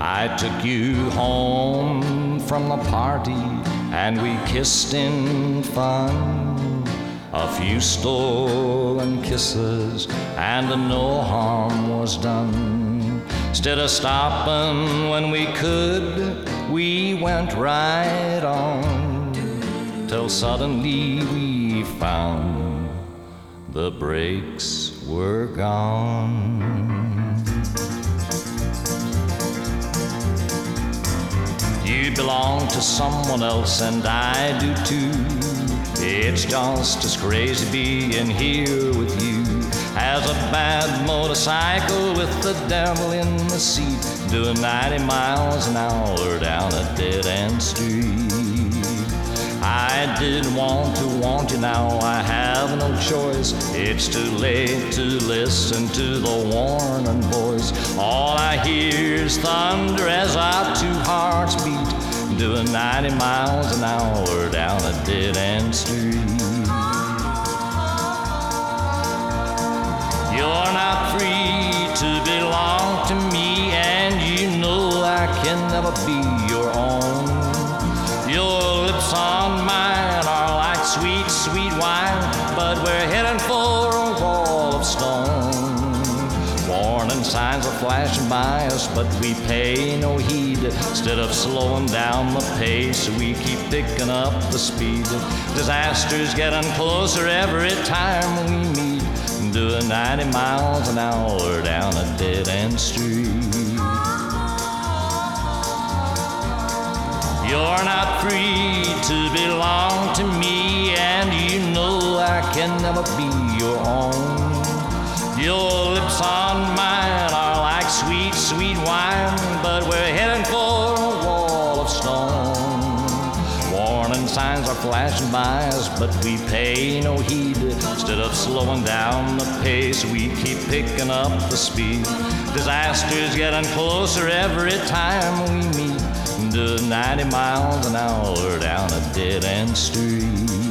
I took you home from the party and we kissed in fun. A few stolen kisses and no harm was done. Instead of stopping when we could, we went right on, till suddenly we found the brakes were gone. You belong to someone else and I do too. It's just as crazy being here with you as a bad motorcycle with the devil in the seat, doing 90 miles an hour down a dead-end street. I didn't want to want you, now I have no choice. It's too late to listen to the warning voice. All I hear is thunder as our two hearts beat, doing 90 miles an hour down a dead-end street. You're not free to belong to me, and you know I can never be your own. Your lips on mine are like sweet, sweet wine, but we're heading for a wall of stone. Warning signs are flashing by us, but we pay no heed. Instead of slowing down the pace, we keep picking up the speed. Disaster's getting closer every time we meet, doing 90 miles an hour down a dead-end street. You're not free to belong to me, and you know I can never be your own. Your lips on mine are like sweet, sweet wine, but we're heading for a wall of stone. Warning signs are flashing by us, but we pay no heed. Instead of slowing down the pace, we keep picking up the speed. Disaster's getting closer every time we meet, doing 90 miles an hour down a dead-end street.